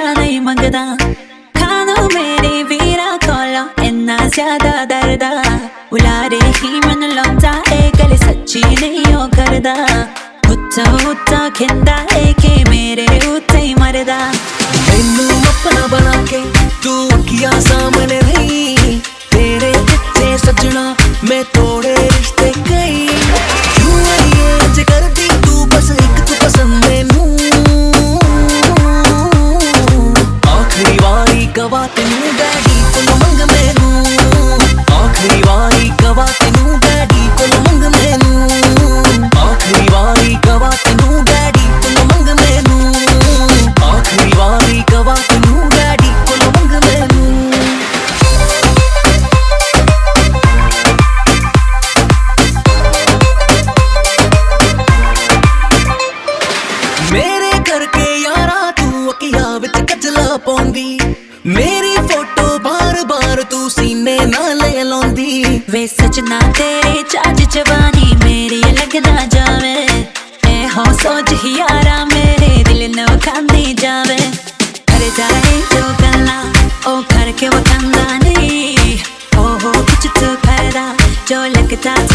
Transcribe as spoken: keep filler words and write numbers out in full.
रुपया नहीं मंगदा, खानो मेरे वीरा कोलो इन्ना ज्यादा दर्दा, उलारे ही मन लौंदा ए गल सच्ची नहीं हो करदा, उत्ता उत्ता खिंदा ए के मेरे उत्ते ही मरदा। मैनू अपना बना के तू अखियां सामने रही, तेरे पिछे सजना मैं तोड़े रिश्ते गई, क्यों ये अज कर दी तू बस एक तू पसंद मैनू, आखिरी वारी गवा तेनू डैडी कोलों मंग मैनू, आखिरी वारी गवा तेनू डैडी कोलों मंग मैनू, आखिरी वारी गवा तेनू डैडी कोलों मंग मैनू, आखिरी वारी गवा तेनू डैडी कोलों मंग मैनू। मेरे करके यारा तू अखियां विच कजला पाउंदी, मेरी फोटो बार बार तू सीने नाल लाउंदी, वे सजना तेरे चाज जवानी मेरी लगदा जावे, ए हो सोच ही यारा मेरे दिल न खांदी जावे, कर जाए जो गल्ला ओ करके वखंदा नहीं, ओ हो कुछ तो करदा जो लगदा